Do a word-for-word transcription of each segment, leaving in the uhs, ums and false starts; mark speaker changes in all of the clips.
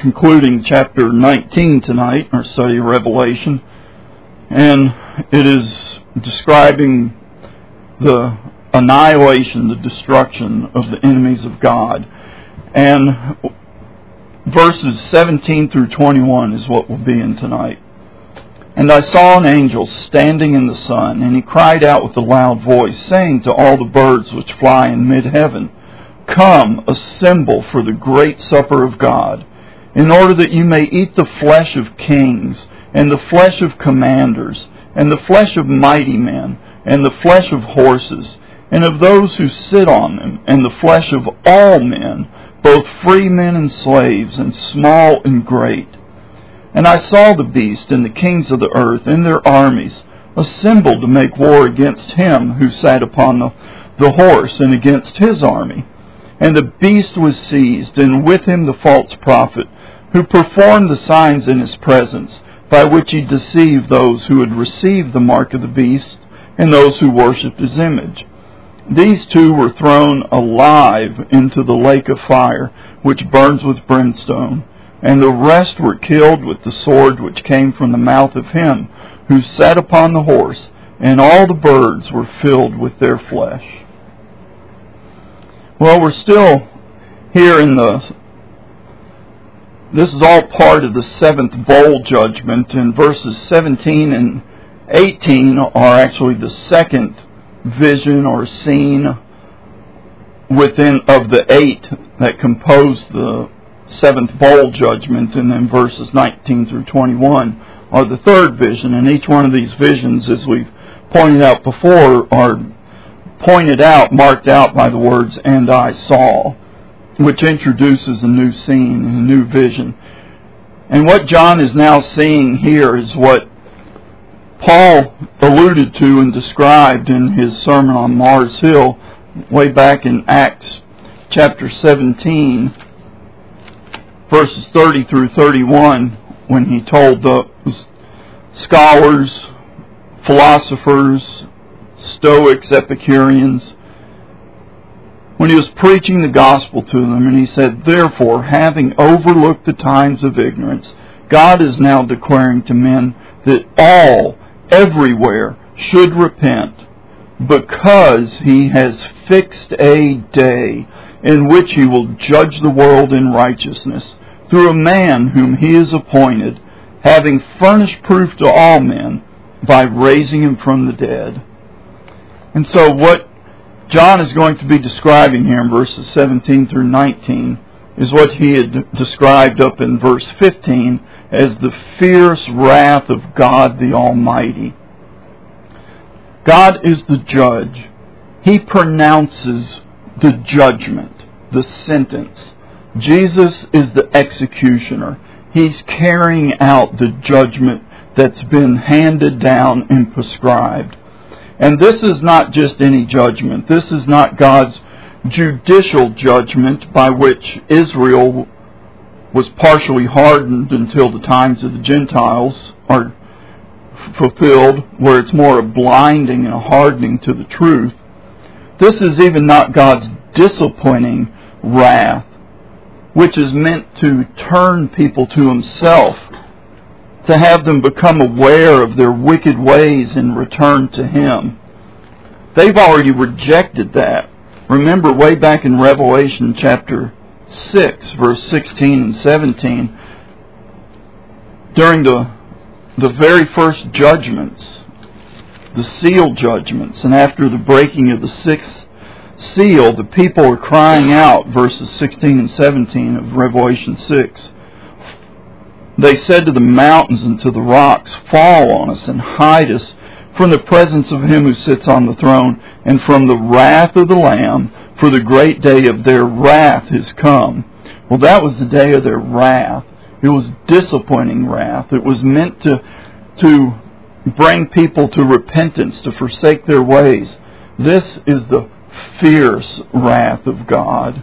Speaker 1: concluding chapter nineteen tonight, our study of Revelation, and it is describing the annihilation, the destruction of the enemies of God. And verses seventeen through twenty-one is what we'll be in tonight. And I saw an angel standing in the sun, and he cried out with a loud voice, saying to all the birds which fly in mid-heaven, Come, assemble for the great supper of God, in order that you may eat the flesh of kings, and the flesh of commanders, and the flesh of mighty men, and the flesh of horses, and of those who sit on them, and the flesh of all men, both free men and slaves, and small and great. And I saw the beast and the kings of the earth and their armies assembled to make war against him who sat upon the, the horse, and against his army. And the beast was seized, and with him the false prophet, who performed the signs in his presence, by which he deceived those who had received the mark of the beast, and those who worshipped his image. These two were thrown alive into the lake of fire, which burns with brimstone, and the rest were killed with the sword which came from the mouth of him who sat upon the horse, and all the birds were filled with their flesh. Well, we're still here in the... This is all part of the seventh bowl judgment, and verses seventeen and eighteen are actually the second vision or scene within of the eight that compose the seventh bowl judgment, and then verses nineteen through twenty-one are the third vision. And each one of these visions, as we've pointed out before, are pointed out, marked out by the words, and I saw, which introduces a new scene and a new vision. And what John is now seeing here is what Paul alluded to and described in his sermon on Mars Hill way back in Acts chapter seventeen, verses thirty through thirty-one, when he told the scholars, philosophers, Stoics, Epicureans, when he was preaching the gospel to them, and he said, Therefore, having overlooked the times of ignorance, God is now declaring to men that all, everywhere, should repent, because he has fixed a day in which he will judge the world in righteousness, through a man whom he has appointed, having furnished proof to all men by raising him from the dead. And so what John is going to be describing here in verses seventeen through nineteen is what he had described up in verse fifteen as the fierce wrath of God the Almighty. God is the judge. He pronounces the judgment, the sentence. Jesus is the executioner. He's carrying out the judgment that's been handed down and prescribed. And this is not just any judgment. This is not God's judicial judgment by which Israel was partially hardened until the times of the Gentiles are fulfilled, where it's more a blinding and a hardening to the truth. This is even not God's disciplining wrath, which is meant to turn people to himself, to have them become aware of their wicked ways and return to him. They've already rejected that. Remember way back in Revelation chapter six, verse sixteen and seventeen, during the, the very first judgments, the seal judgments, and after the breaking of the sixth seal, the people are crying out, verses sixteen and seventeen of Revelation six, They said to the mountains and to the rocks, Fall on us and hide us from the presence of him who sits on the throne and from the wrath of the Lamb, for the great day of their wrath is come. Well, that was the day of their wrath. It was disciplining wrath. It was meant to, to bring people to repentance, to forsake their ways. This is the fierce wrath of God.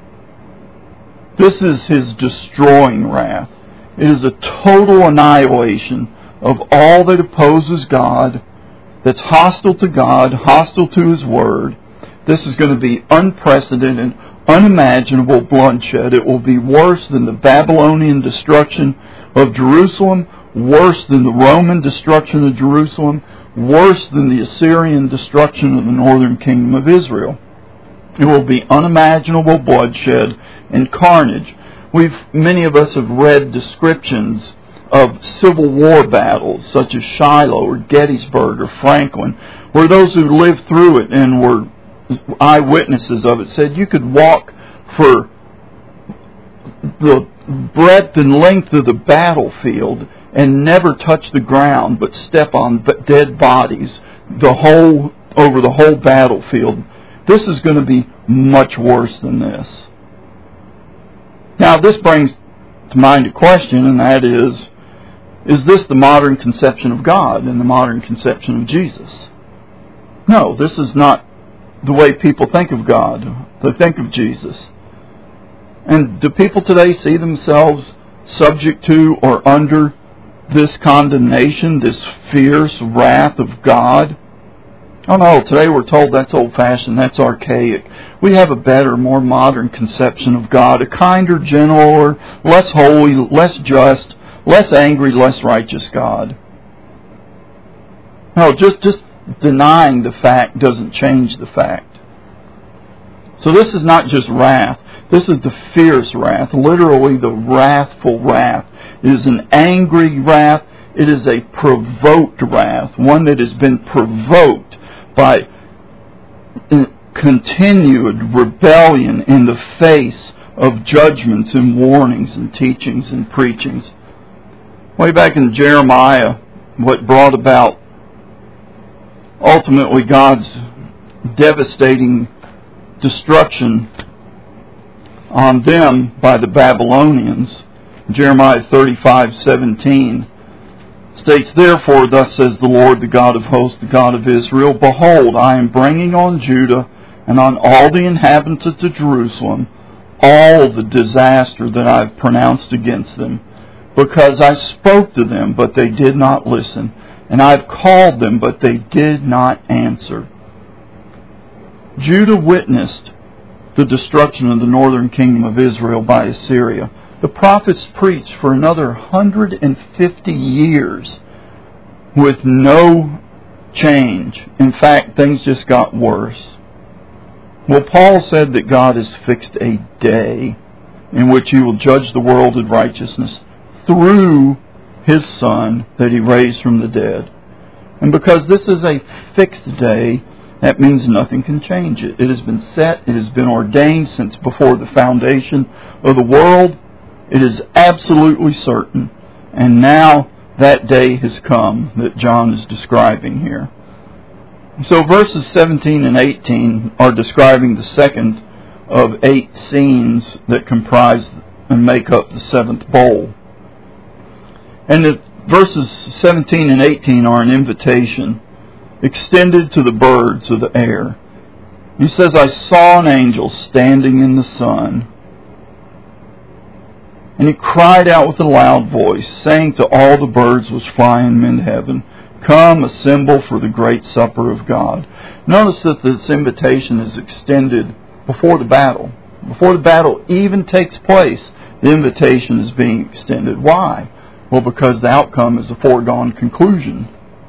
Speaker 1: This is his destroying wrath. It is a total annihilation of all that opposes God, that's hostile to God, hostile to his word. This is going to be unprecedented, unimaginable bloodshed. It will be worse than the Babylonian destruction of Jerusalem, worse than the Roman destruction of Jerusalem, worse than the Assyrian destruction of the northern kingdom of Israel. It will be unimaginable bloodshed and carnage. We've many of us have read descriptions of Civil War battles such as Shiloh or Gettysburg or Franklin, where those who lived through it and were eyewitnesses of it said you could walk for the breadth and length of the battlefield and never touch the ground but step on dead bodies the whole over the whole battlefield. This is going to be much worse than this. Now, this brings to mind a question, and that is, is this the modern conception of God and the modern conception of Jesus? No, this is not the way people think of God. They think of Jesus. And do people today see themselves subject to or under this condemnation, this fierce wrath of God? Oh no, today we're told that's old-fashioned, that's archaic. We have a better, more modern conception of God, a kinder, gentler, less holy, less just, less angry, less righteous God. No, just, just denying the fact doesn't change the fact. So this is not just wrath. This is the fierce wrath, literally the wrathful wrath. It is an angry wrath. It is a provoked wrath, one that has been provoked by continued rebellion in the face of judgments and warnings and teachings and preachings. Way back in Jeremiah, what brought about ultimately God's devastating destruction on them by the Babylonians, Jeremiah thirty-five seventeen, states, "Therefore, thus says the Lord, the God of hosts, the God of Israel, Behold, I am bringing on Judah and on all the inhabitants of Jerusalem all the disaster that I have pronounced against them, because I spoke to them, but they did not listen, and I have called them, but they did not answer." Judah witnessed the destruction of the northern kingdom of Israel by Assyria. The prophets preached for another one hundred fifty years with no change. In fact, things just got worse. Well, Paul said that God has fixed a day in which He will judge the world in righteousness through His Son that He raised from the dead. And because this is a fixed day, that means nothing can change it. It has been set, it has been ordained since before the foundation of the world. It is absolutely certain. And now that day has come that John is describing here. So verses seventeen and eighteen are describing the second of eight scenes that comprise and make up the seventh bowl. And the verses seventeen and eighteen are an invitation extended to the birds of the air. He says, "I saw an angel standing in the sun, and he cried out with a loud voice, saying to all the birds which fly in heaven, Come, assemble for the great supper of God." Notice that this invitation is extended before the battle. Before the battle even takes place, the invitation is being extended. Why? Well, because the outcome is a foregone conclusion.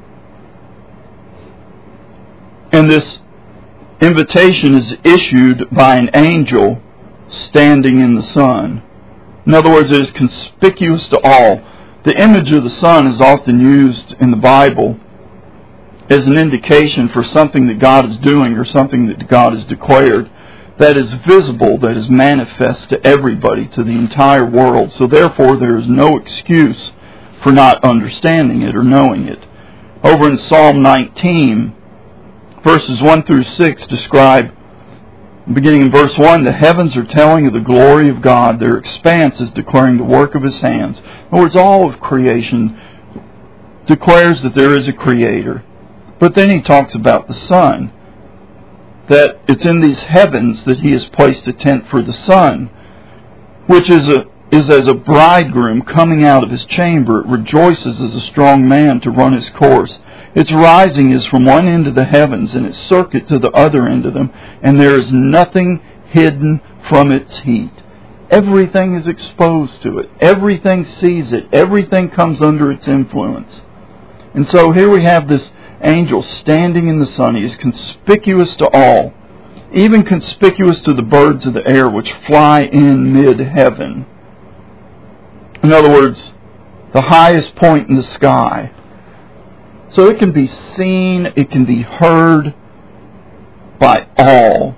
Speaker 1: And this invitation is issued by an angel standing in the sun. In other words, it is conspicuous to all. The image of the sun is often used in the Bible as an indication for something that God is doing or something that God has declared that is visible, that is manifest to everybody, to the entire world. So therefore, there is no excuse for not understanding it or knowing it. Over in Psalm nineteen, verses one through six describe, beginning in verse one, "The heavens are telling of the glory of God. Their expanse is declaring the work of His hands." In other words, all of creation declares that there is a Creator. But then he talks about the sun, that it's in these heavens that He has placed a tent for the sun, which is a is as a bridegroom coming out of his chamber. It rejoices as a strong man to run his course. Its rising is from one end of the heavens, and its circuit to the other end of them, and there is nothing hidden from its heat. Everything is exposed to it. Everything sees it. Everything comes under its influence. And so here we have this angel standing in the sun. He is conspicuous to all, even conspicuous to the birds of the air which fly in mid-heaven. In other words, the highest point in the sky. So it can be seen, it can be heard by all.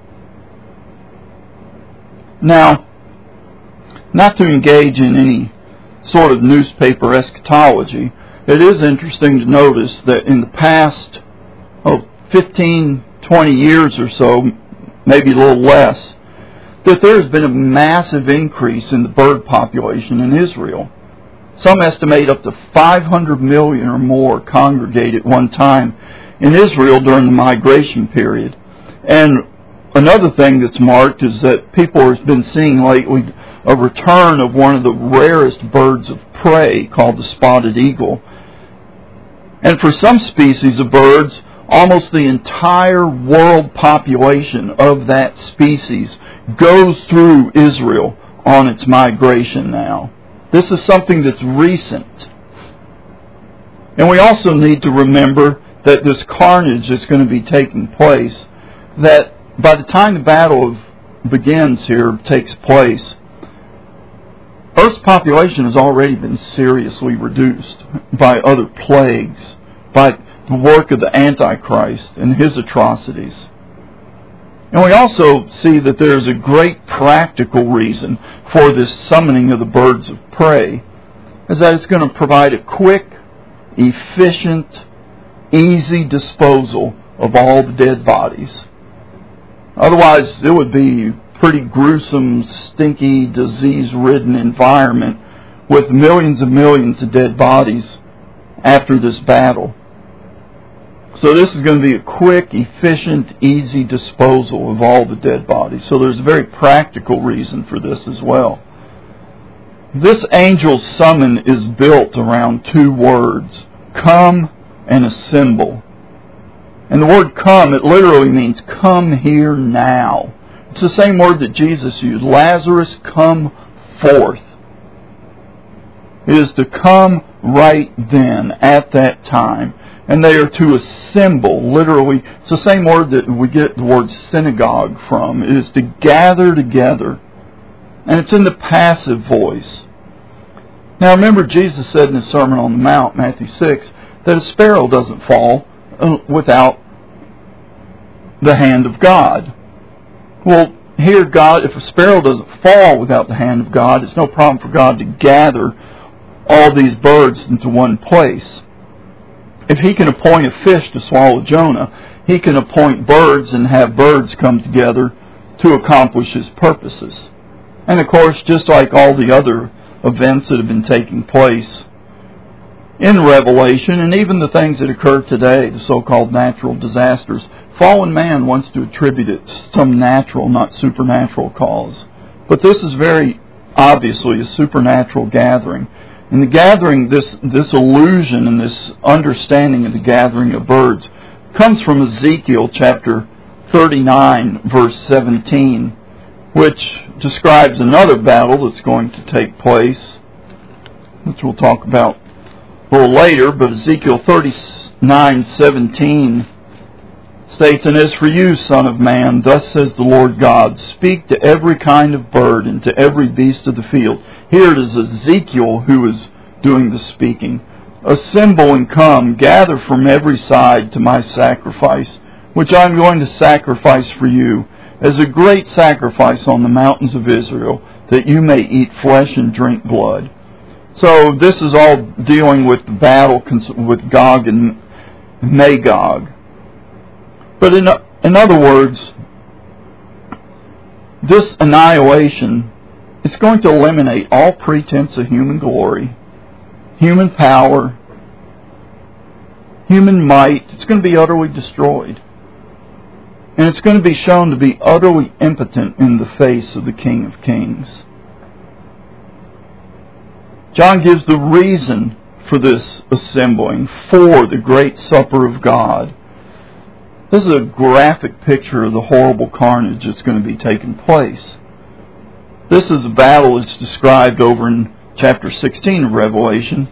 Speaker 1: Now, not to engage in any sort of newspaper eschatology, it is interesting to notice that in the past oh, fifteen, twenty years or so, maybe a little less, that there has been a massive increase in the bird population in Israel. Some estimate up to five hundred million or more congregate at one time in Israel during the migration period. And another thing that's marked is that people have been seeing lately a return of one of the rarest birds of prey called the spotted eagle. And for some species of birds, almost the entire world population of that species goes through Israel on its migration now. This is something that's recent. And we also need to remember that this carnage is going to be taking place, that by the time the battle of, begins here, takes place, Earth's population has already been seriously reduced by other plagues, by the work of the Antichrist and his atrocities. And we also see that there is a great practical reason for this summoning of the birds of prey, is that it's going to provide a quick, efficient, easy disposal of all the dead bodies. Otherwise, it would be a pretty gruesome, stinky, disease-ridden environment with millions and millions of dead bodies after this battle. So this is going to be a quick, efficient, easy disposal of all the dead bodies. So there's a very practical reason for this as well. This angel's summon is built around two words, come and assemble. And the word come, it literally means come here now. It's the same word that Jesus used, Lazarus, come forth. It is to come right then, at that time. And they are to assemble, literally. It's the same word that we get the word synagogue from. It is to gather together. And it's in the passive voice. Now remember, Jesus said in his Sermon on the Mount, Matthew six, that a sparrow doesn't fall without the hand of God. Well, here God, if a sparrow doesn't fall without the hand of God, it's no problem for God to gather all these birds into one place. If he can appoint a fish to swallow Jonah, he can appoint birds and have birds come together to accomplish his purposes. And of course, just like all the other events that have been taking place in Revelation, and even the things that occur today, the so-called natural disasters, fallen man wants to attribute it to some natural, not supernatural cause. But this is very obviously a supernatural gathering. And the gathering, this, this illusion and this understanding of the gathering of birds comes from Ezekiel chapter thirty-nine, verse seventeen, which describes another battle that's going to take place, which we'll talk about a little later. But Ezekiel thirty-nine, seventeen states, "And as for you, son of man, thus says the Lord God, speak to every kind of bird and to every beast of the field." Here it is Ezekiel who is doing the speaking. "Assemble and come, gather from every side to my sacrifice, which I am going to sacrifice for you, as a great sacrifice on the mountains of Israel, that you may eat flesh and drink blood." So this is all dealing with the battle with Gog and Magog. But in, in other words, this annihilation is going to eliminate all pretense of human glory, human power, human might. It's going to be utterly destroyed. And it's going to be shown to be utterly impotent in the face of the King of Kings. John gives the reason for this assembling, for the great supper of God. This is a graphic picture of the horrible carnage that's going to be taking place. This is a battle that's described over in chapter sixteen of Revelation.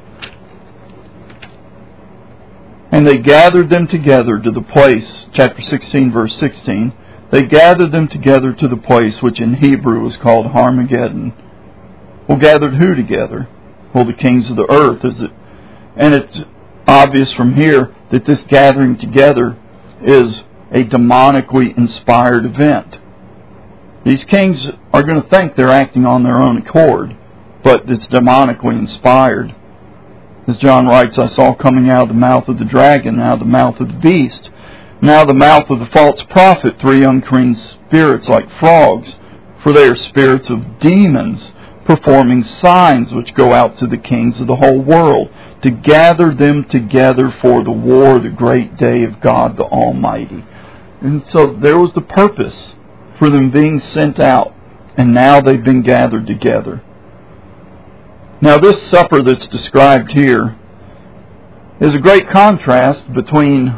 Speaker 1: And they gathered them together to the place, chapter sixteen, verse sixteen. They gathered them together to the place which in Hebrew is called Armageddon. Well, gathered who together? Well, the kings of the earth. Is it? And it's obvious from here that this gathering together is a demonically inspired event. These kings are going to think they're acting on their own accord, but it's demonically inspired. As John writes, I saw coming out of the mouth of the dragon, out of the mouth of the beast, and out of the mouth of the false prophet, three unclean spirits like frogs, for they are spirits of demons, performing signs which go out to the kings of the whole world, to gather them together for the war, the great day of God the Almighty. And so there was the purpose for them being sent out, and now they've been gathered together. Now this supper that's described here is a great contrast between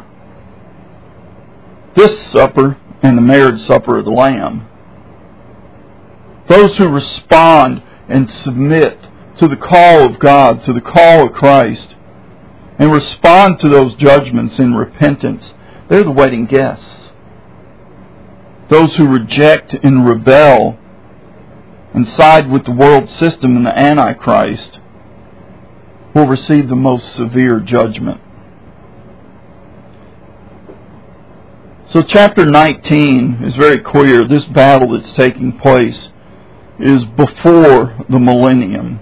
Speaker 1: this supper and the marriage supper of the Lamb. Those who respond and submit to the call of God, to the call of Christ, and respond to those judgments in repentance, they're the wedding guests. Those who reject and rebel and side with the world system and the Antichrist will receive the most severe judgment. So chapter nineteen is very clear. This battle that's taking place is before the millennium.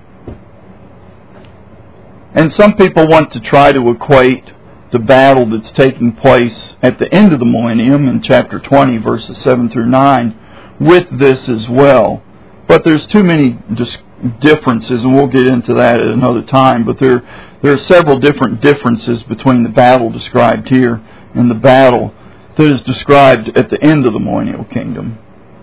Speaker 1: And some people want to try to equate the battle that's taking place at the end of the millennium in chapter twenty, verses seven through nine, with this as well. But there's too many dis- differences, and we'll get into that at another time, but there, there are several different differences between the battle described here and the battle that is described at the end of the millennial kingdom.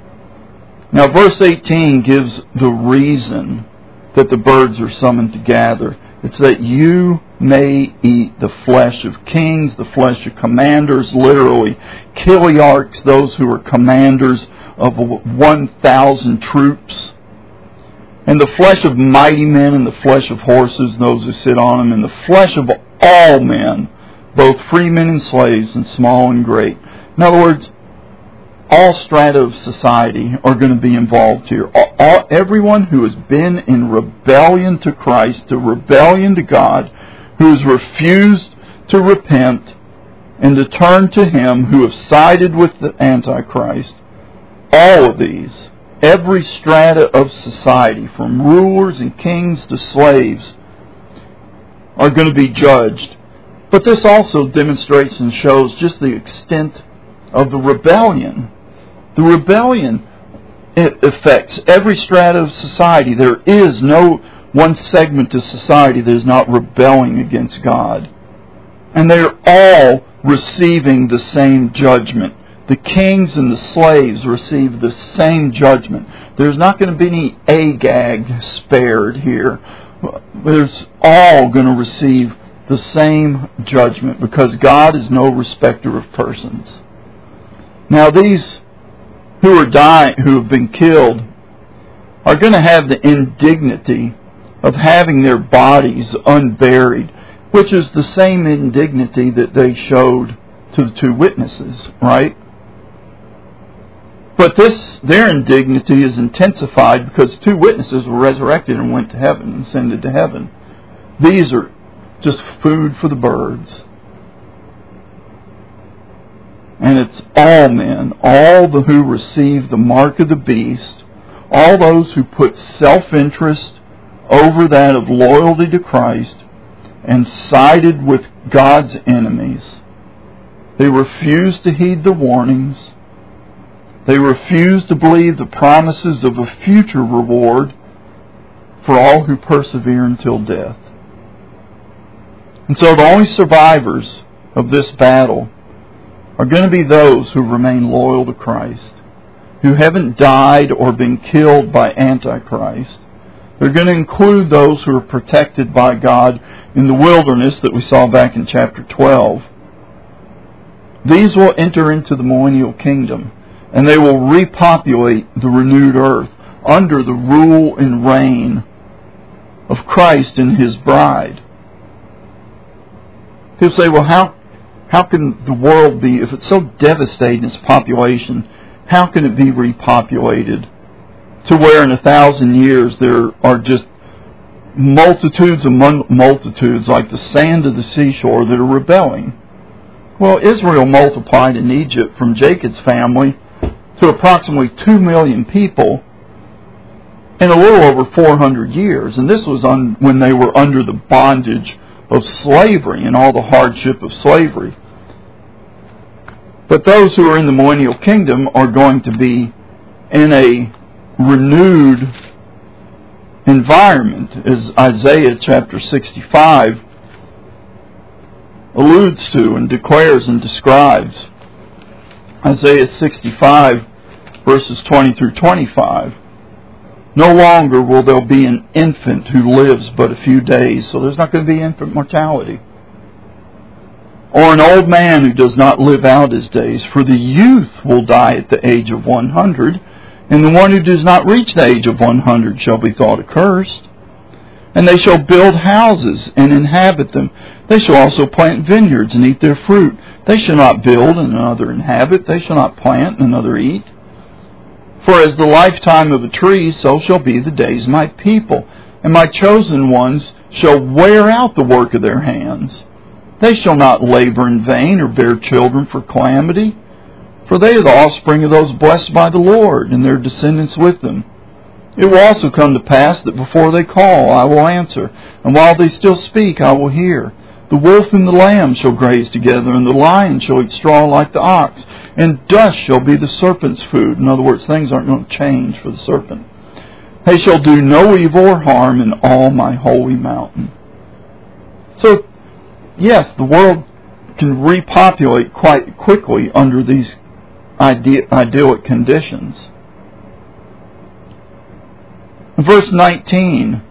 Speaker 1: Now, verse eighteen gives the reason that the birds are summoned to gather. It's that you may eat the flesh of kings, the flesh of commanders, literally chiliarchs, those who are commanders of one thousand troops, and the flesh of mighty men, and the flesh of horses, those who sit on them, and the flesh of all men, both free men and slaves, and small and great. In other words, all strata of society are going to be involved here. All, all, everyone who has been in rebellion to Christ, to rebellion to God, who has refused to repent and to turn to Him, who have sided with the Antichrist, all of these, every strata of society, from rulers and kings to slaves, are going to be judged. But this also demonstrates and shows just the extent of the rebellion. The rebellion it affects every strata of society. There is no one segment of society that is not rebelling against God. And they are all receiving the same judgment. The kings and the slaves receive the same judgment. There's not going to be any Agag spared here. There's all going to receive the same judgment because God is no respecter of persons. Now these who are dying, who have been killed, are going to have the indignity of having their bodies unburied, which is the same indignity that they showed to the two witnesses, right? But this, their indignity is intensified because two witnesses were resurrected and went to heaven and ascended to heaven. These are just food for the birds. And it's all men, all the who receive the mark of the beast, all those who put self-interest over that of loyalty to Christ and sided with God's enemies. They refuse to heed the warnings. They refuse to believe the promises of a future reward for all who persevere until death. And so the only survivors of this battle are going to be those who remain loyal to Christ, who haven't died or been killed by Antichrist. They're going to include those who are protected by God in the wilderness that we saw back in chapter twelve. These will enter into the millennial kingdom, and they will repopulate the renewed earth. under the rule and reign of Christ and His bride. People say, well, how, how can the world be, if it's so devastating, its population, how can it be repopulated to where in a thousand years there are just multitudes of multitudes like the sand of the seashore that are rebelling? Well, Israel multiplied in Egypt from Jacob's family to approximately two million people in a little over four hundred years. And this was on, when they were under the bondage of slavery and all the hardship of slavery. But those who are in the millennial kingdom are going to be in a renewed environment, as Isaiah chapter sixty-five alludes to and declares and describes. Isaiah sixty-five, verses twenty through twenty-five. No longer will there be an infant who lives but a few days, so there's not going to be infant mortality. Or an old man who does not live out his days, for the youth will die at the age of one hundred, and the one who does not reach the age of one hundred shall be thought accursed. And they shall build houses and inhabit them. They shall also plant vineyards and eat their fruit. They shall not build and another inhabit. They shall not plant and another eat. For as the lifetime of a tree, so shall be the days of my people. And my chosen ones shall wear out the work of their hands. They shall not labor in vain or bear children for calamity. For they are the offspring of those blessed by the Lord, and their descendants with them. It will also come to pass that before they call, I will answer, and while they still speak, I will hear. The wolf and the lamb shall graze together, and the lion shall eat straw like the ox, and dust shall be the serpent's food. In other words, things aren't going to change for the serpent. They shall do no evil or harm in all my holy mountain. So, yes, the world can repopulate quite quickly under these ide- idyllic conditions. Verse nineteen.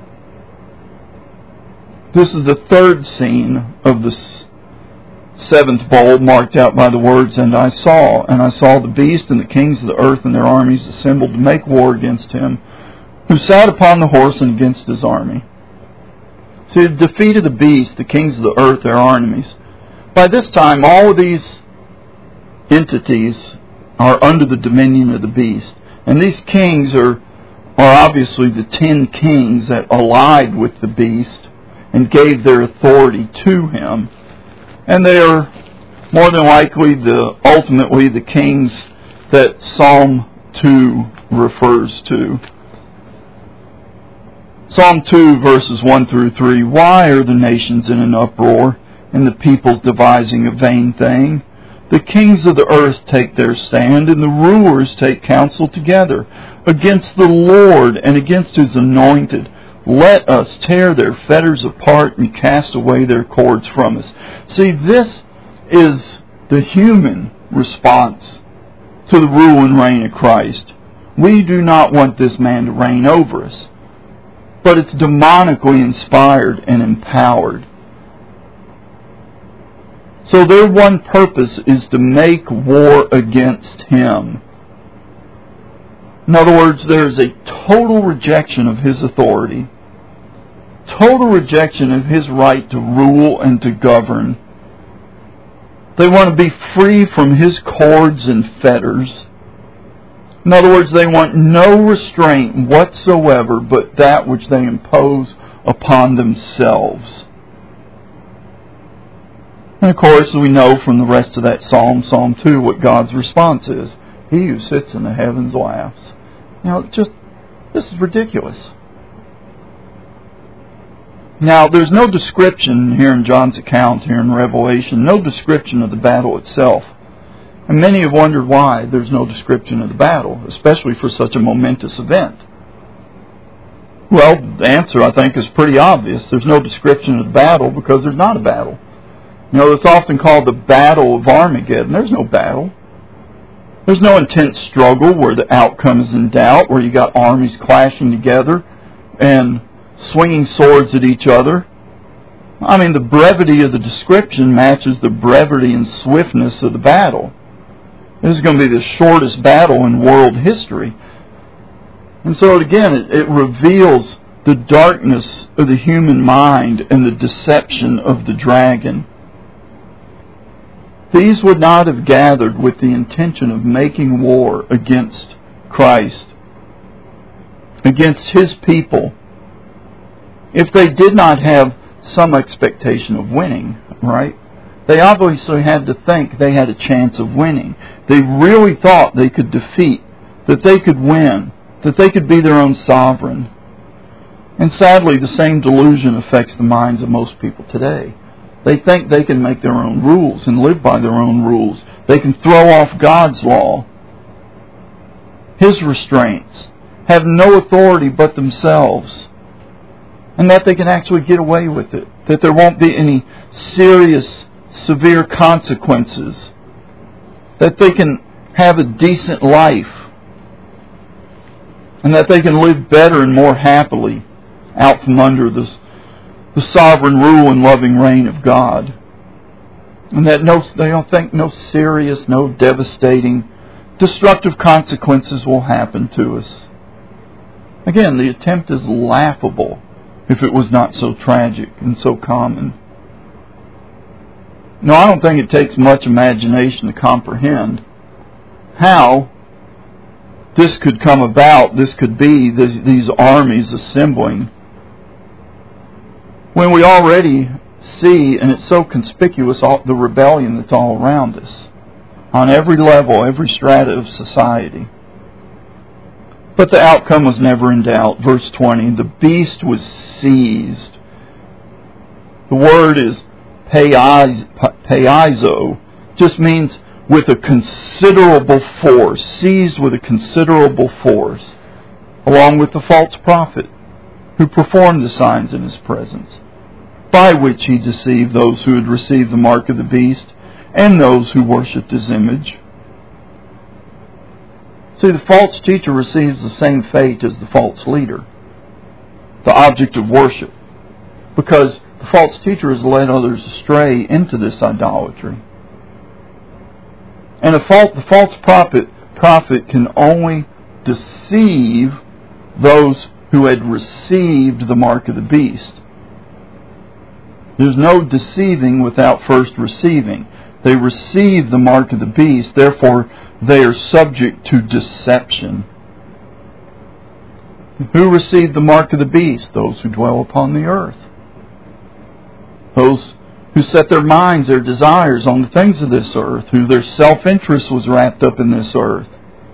Speaker 1: This is the third scene of the seventh bowl, marked out by the words, and I saw, and I saw the beast and the kings of the earth and their armies assembled to make war against him, who sat upon the horse and against his army. So the defeat of the beast, the kings of the earth, their enemies. By this time, all of these entities are under the dominion of the beast. And these kings are, are obviously the ten kings that allied with the beast and gave their authority to him. And they are more than likely the ultimately the kings that Psalm two refers to. Psalm two, verses one through three. Why are the nations in an uproar, and the peoples devising a vain thing? The kings of the earth take their stand, and the rulers take counsel together against the Lord and against His anointed. Let us tear their fetters apart and cast away their cords from us. See, this is the human response to the rule and reign of Christ. We do not want this man to reign over us, but it's demonically inspired and empowered. So their one purpose is to make war against him. In other words, there is a total rejection of his authority, total rejection of his right to rule and to govern. They want to be free from his cords and fetters. In other words, they want no restraint whatsoever but that which they impose upon themselves. And of course, we know from the rest of that psalm, Psalm two, what God's response is. He who sits in the heavens laughs. You know, just, this is ridiculous. Now, there's no description here in John's account, here in Revelation, no description of the battle itself. And many have wondered why there's no description of the battle, especially for such a momentous event. Well, the answer, I think, is pretty obvious. There's no description of the battle because there's not a battle. You know, it's often called the Battle of Armageddon. There's no battle. There's no intense struggle where the outcome is in doubt, where you got armies clashing together and swinging swords at each other. I mean, the brevity of the description matches the brevity and swiftness of the battle. This is going to be the shortest battle in world history. And so again, it, it reveals the darkness of the human mind and the deception of the dragon. These would not have gathered with the intention of making war against Christ, against His people, if they did not have some expectation of winning, right? They obviously had to think they had a chance of winning. They really thought they could defeat, that they could win, that they could be their own sovereign. And sadly, the same delusion affects the minds of most people today. They think they can make their own rules and live by their own rules. They can throw off God's law, His restraints, have no authority but themselves, and that they can actually get away with it, that there won't be any serious, severe consequences, that they can have a decent life, and that they can live better and more happily out from under this, the sovereign rule and loving reign of God. And that no, they don't think no serious, no devastating, destructive consequences will happen to us. Again, the attempt is laughable if it was not so tragic and so common. No, I don't think it takes much imagination to comprehend how this could come about, this could be, this, these armies assembling, when we already see, and it's so conspicuous, all, the rebellion that's all around us, on every level, every strata of society. But the outcome was never in doubt. Verse twenty, the beast was seized. The word is peizo, just means with a considerable force, seized with a considerable force, along with the false prophet who performed the signs in his presence, by which he deceived those who had received the mark of the beast and those who worshipped his image. See, the false teacher receives the same fate as the false leader, the object of worship, because the false teacher has led others astray into this idolatry. And a false, the false prophet, prophet can only deceive those who had received the mark of the beast. There's no deceiving without first receiving. They receive the mark of the beast, therefore they are subject to deception. Who received the mark of the beast? Those who dwell upon the earth. Those who set their minds, their desires on the things of this earth, who their self-interest was wrapped up in this earth,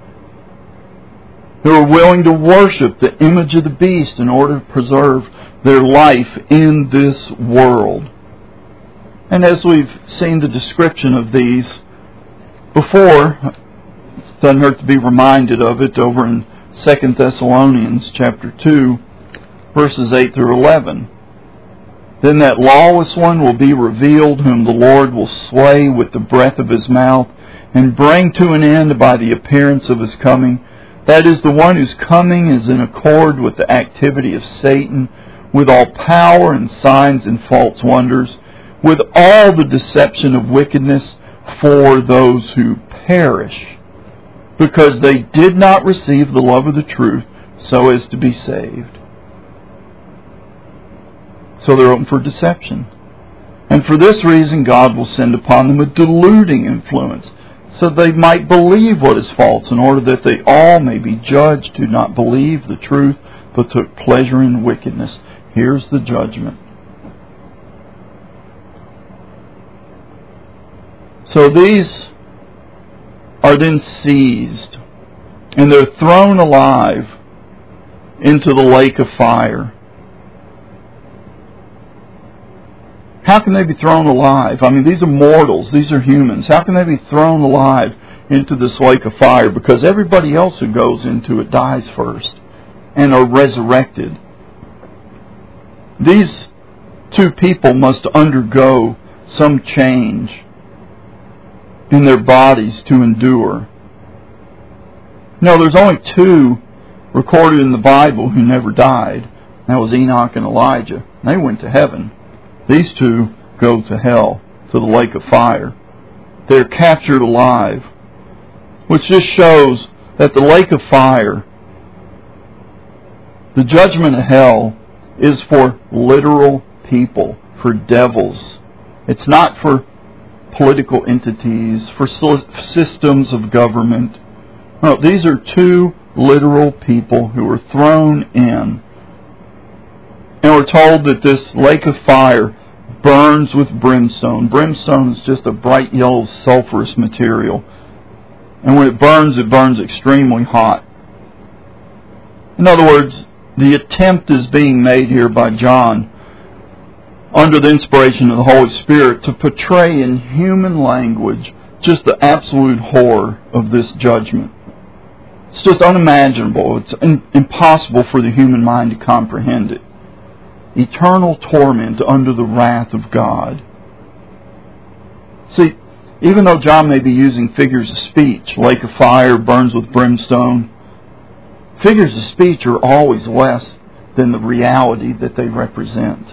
Speaker 1: who are willing to worship the image of the beast in order to preserve their life in this world. And as we've seen the description of these before, it doesn't hurt to be reminded of it over in Second Thessalonians chapter two, verses eight through eleven. Then that lawless one will be revealed, whom the Lord will slay with the breath of his mouth, and bring to an end by the appearance of his coming. That is, the one whose coming is in accord with the activity of Satan, with all power and signs and false wonders, with all the deception of wickedness for those who perish, because they did not receive the love of the truth so as to be saved. So they're open for deception. And for this reason, God will send upon them a deluding influence, so they might believe what is false, in order that they all may be judged who not believe the truth, but took pleasure in wickedness. Here's the judgment. So these are then seized, and they're thrown alive into the lake of fire. How can they be thrown alive? I mean, these are mortals. These are humans. How can they be thrown alive into this lake of fire? Because everybody else who goes into it dies first and are resurrected. These two people must undergo some change in their bodies to endure. No, there's only two recorded in the Bible who never died. That was Enoch and Elijah. They went to heaven. These two go to hell, to the lake of fire. They're captured alive, which just shows that the lake of fire The judgment of hell is for literal people, for devils. It's not for political entities, for systems of government. No, these are two literal people who were thrown in. And we're told that this lake of fire burns with brimstone. Brimstone is just a bright yellow sulfurous material. And when it burns, it burns extremely hot. In other words, the attempt is being made here by John, under the inspiration of the Holy Spirit, to portray in human language just the absolute horror of this judgment. It's just unimaginable. It's in, impossible for the human mind to comprehend it. Eternal torment under the wrath of God. See, even though John may be using figures of speech, lake of fire, burns with brimstone, figures of speech are always less than the reality that they represent.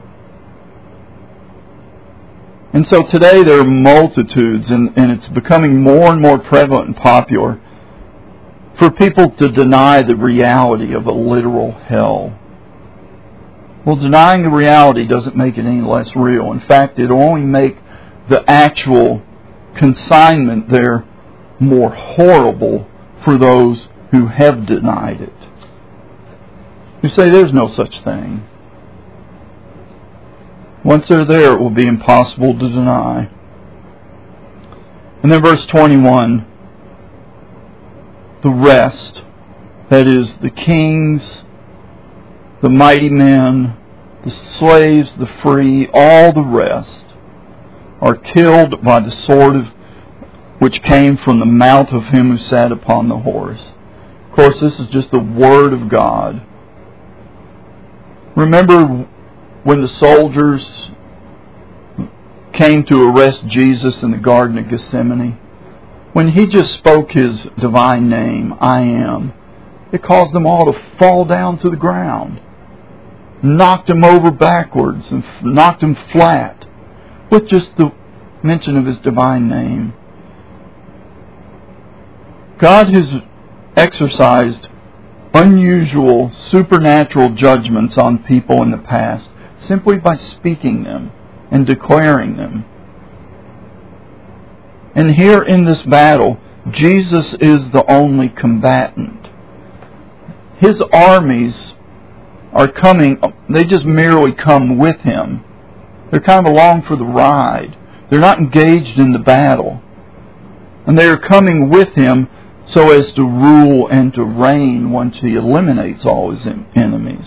Speaker 1: And so today there are multitudes, and, and it's becoming more and more prevalent and popular, for people to deny the reality of a literal hell. Well, denying the reality doesn't make it any less real. In fact, it'll only make the actual consignment there more horrible for those who have denied it. You say there's no such thing. Once they're there, it will be impossible to deny. And then verse twenty-one, the rest, that is, the kings, the mighty men, the slaves, the free, all the rest, are killed by the sword of, which came from the mouth of him who sat upon the horse. Of course, this is just the Word of God. Remember when the soldiers came to arrest Jesus in the Garden of Gethsemane? When he just spoke his divine name, I am, it caused them all to fall down to the ground. Knocked them over backwards and knocked them flat with just the mention of his divine name. God has exercised unusual supernatural judgments on people in the past simply by speaking them and declaring them. And here in this battle, Jesus is the only combatant. His armies are coming, they just merely come with him. They're kind of along for the ride. They're not engaged in the battle. And they are coming with him so as to rule and to reign once he eliminates all his enemies.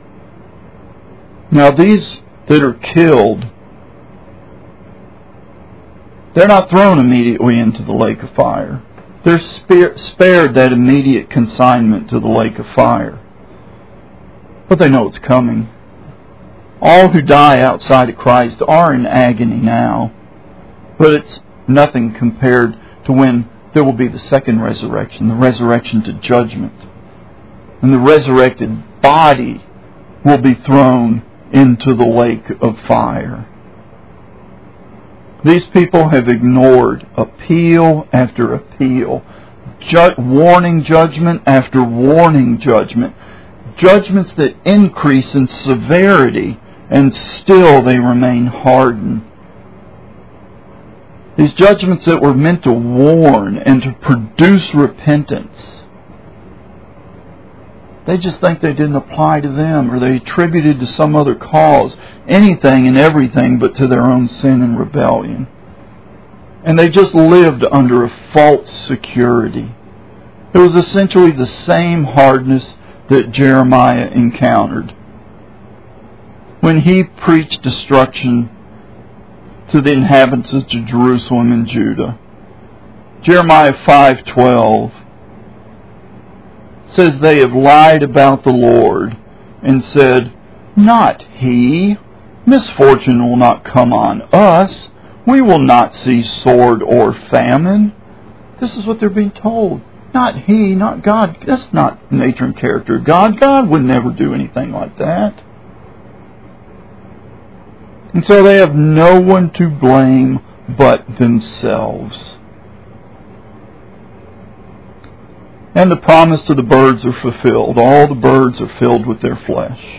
Speaker 1: Now these that are killed, they're not thrown immediately into the lake of fire. They're spared that immediate consignment to the lake of fire. But they know it's coming. All who die outside of Christ are in agony now. But it's nothing compared to when there will be the second resurrection, the resurrection to judgment. And the resurrected body will be thrown into the lake of fire. These people have ignored appeal after appeal, ju- warning judgment after warning judgment, judgments that increase in severity, and still they remain hardened. These judgments that were meant to warn and to produce repentance, they just think they didn't apply to them, or they attributed to some other cause, anything and everything but to their own sin and rebellion. And they just lived under a false security. It was essentially the same hardness that Jeremiah encountered when he preached destruction to the inhabitants of Jerusalem and Judah. Jeremiah five twelve says, they have lied about the Lord and said, not he. Misfortune will not come on us. We will not see sword or famine. This is what they're being told. Not he, not God. That's not nature and character of God. God would never do anything like that. And so they have no one to blame but themselves. And the promise to the birds are fulfilled. All the birds are filled with their flesh.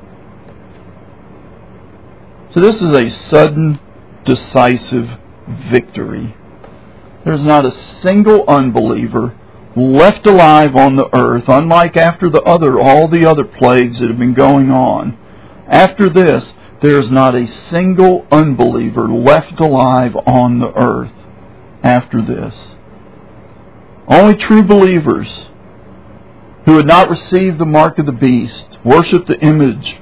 Speaker 1: So this is a sudden, decisive victory. There's not a single unbeliever left alive on the earth, unlike after the other, all the other plagues that have been going on. After this, there is not a single unbeliever left alive on the earth after this. Only true believers who had not received the mark of the beast, worship the image,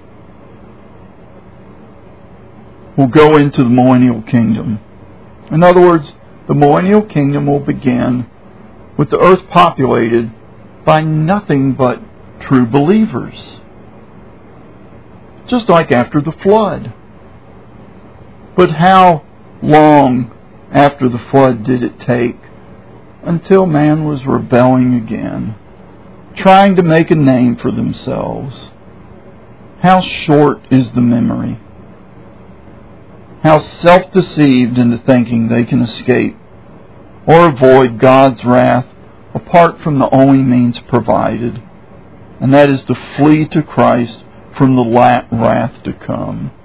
Speaker 1: will go into the millennial kingdom. In other words, the millennial kingdom will begin with the earth populated by nothing but true believers. Just like after the flood. But how long after the flood did it take until man was rebelling again, trying to make a name for themselves? How short is the memory? How self-deceived into thinking they can escape or avoid God's wrath apart from the only means provided, and that is to flee to Christ from the wrath to come.